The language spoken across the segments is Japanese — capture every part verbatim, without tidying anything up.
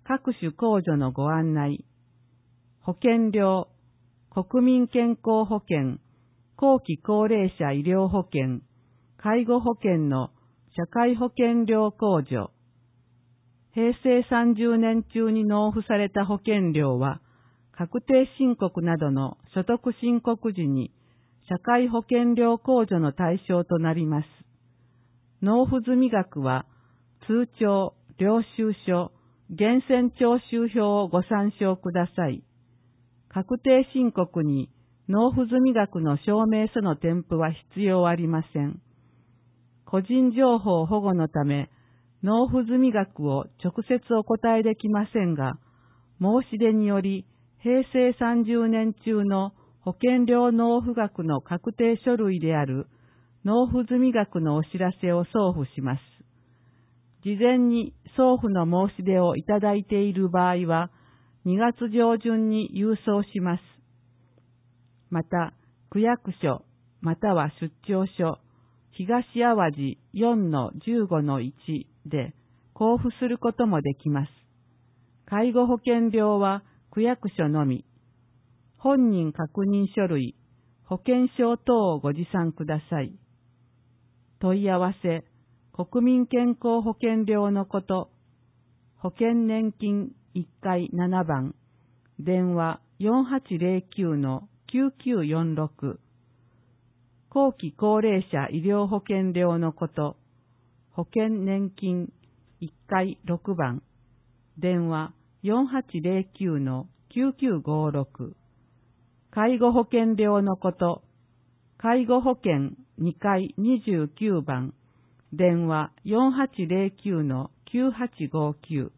各種控除のご案内、保険料、国民健康保険、後期高齢者医療保険、介護保険の社会保険料控除、平成さんじゅうねん中に納付された保険料は、確定申告などの所得申告時に社会保険料控除の対象となります。納付済み額は、通帳、領収書、源泉徴収票をご参照ください。確定申告に納付済み額の証明書の添付は必要ありません。個人情報保護のため、納付済み額を直接お答えできませんが、申し出により平成さんじゅうねん中の保険料納付額の確定書類である納付済み額のお知らせを送付します。事前に送付の申し出をいただいている場合は、にがつ上旬に郵送します。また、区役所または出張所、東淡路 よんのじゅうごのいち で交付することもできます。介護保険料は区役所のみ。本人確認書類、保険証等をご持参ください。問い合わせ、国民健康保険料のこと、保険年金いっかいななばん、電話 よんはちゼロきゅうのきゅうきゅうよんろく、後期高齢者医療保険料のこと、保険年金いっかいろくばん、電話 よんはちゼロきゅうのきゅうきゅうごろく、介護保険料のこと、介護保険にかいにじゅうきゅうばん、電話 よんはちゼロきゅうのきゅうはちごきゅう。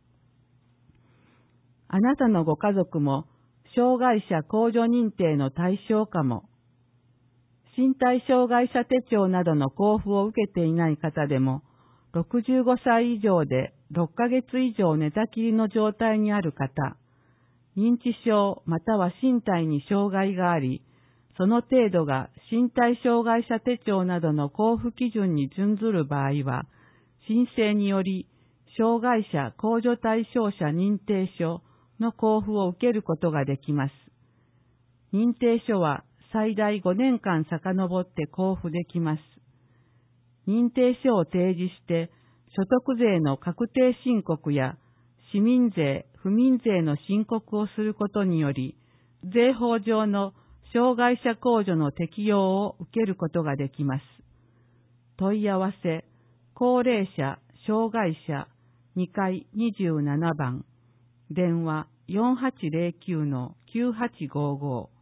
あなたのご家族も障害者控除認定の対象かも。身体障害者手帳などの交付を受けていない方でも、ろくじゅうごさい以上でろっかげつ以上寝たきりの状態にある方、認知症または身体に障害があり、その程度が身体障害者手帳などの交付基準に準ずる場合は、申請により障害者控除対象者認定書の交付を受けることができます。認定書は最大ごねんかん遡って交付できます。認定書を提示して所得税の確定申告や市民税、府民税の申告をすることにより、税法上の障害者控除の適用を受けることができます。問い合わせ、高齢者、障害者にかいにじゅうななばん、電話 よんはちゼロきゅうのきゅうはちごご。